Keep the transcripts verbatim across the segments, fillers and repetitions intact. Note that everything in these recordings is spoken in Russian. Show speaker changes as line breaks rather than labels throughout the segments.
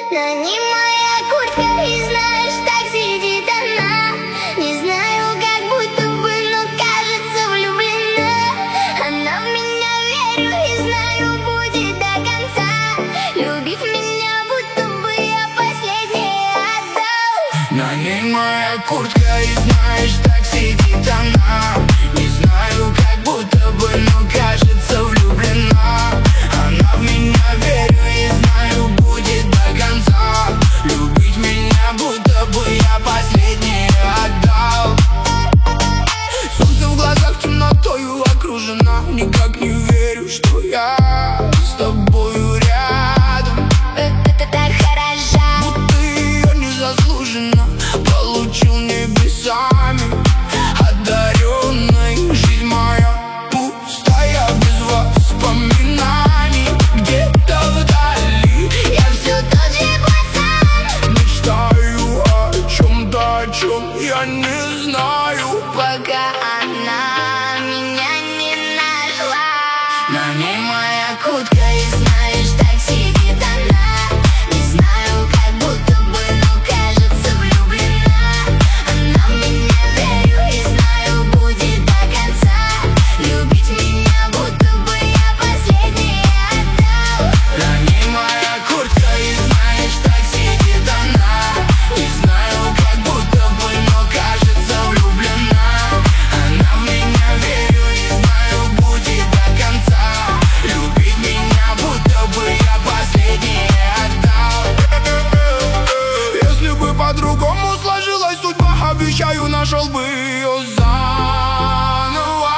На ней моя куртка, и знаешь, так сидит она. Не знаю, как будто бы, но кажется влюблена. Она в меня, верю, и знаю, будет до конца. Любив меня, будто бы я последнее отдал.
На ней моя куртка, и знаешь, так сидит она. Не знаю, как будто бы, но кажется влюблена. Она в меня, верю, и знаю, будет до конца. Любить меня, будто бы я последнее отдал. Солнце в глазах темнотою окружена. Никак не верю, что я с тобою рядом.
Это так хорошо,
будто ее незаслуженно получил небесами одаренной. Жизнь моя пустая, без воспоминаний. Где-то вдали
я все тот же пацан.
мечтаю о чем-то, о чем я не знаю,
Пока она меня не нашла.
на ней моя
Куртка, и знаешь, так сидит она. Не знаю, как будто бы, но кажется влюблена. Она в меня, верю, и знаю, будет до конца. Любить меня, будто бы я последнее отдал.
На ней моя куртка, и знаешь, так сидит она. Не знаю, как будто бы, но кажется влюблена. Она в меня, верю, и знаю, будет до конца. Любить меня, будто бы я последнее отдал. Если бы по-другому сложилась судьба, обещаю, нашел бы ее заново.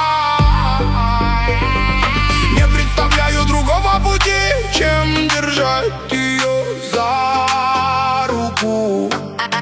Не представляю другого пути, чем держать ее за руку.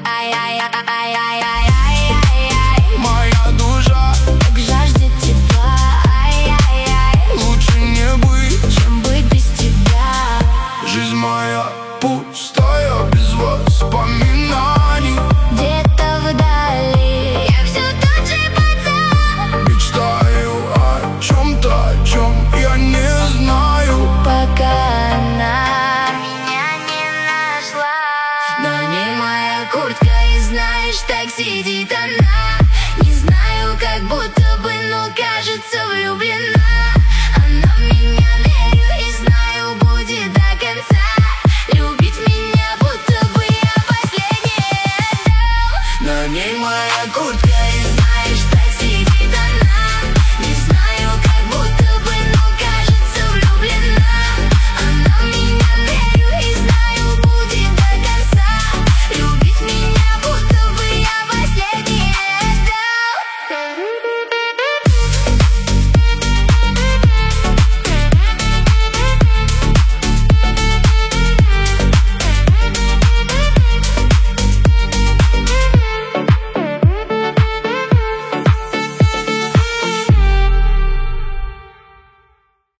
Ай-яй-яй-яй-яй-яй-яй.
Моя душа
Так жаждет тепла. Ай-яй-яй.
лучше не быть.
Чем быть без тебя.
Жизнь моя пустая, без воспоминаний.
Где-то вдали я все тот же пацан.
Мечтаю о чем-то, о чем я не знаю,
Пока она меня не нашла. На ней моя куртка, и знаешь, так сидит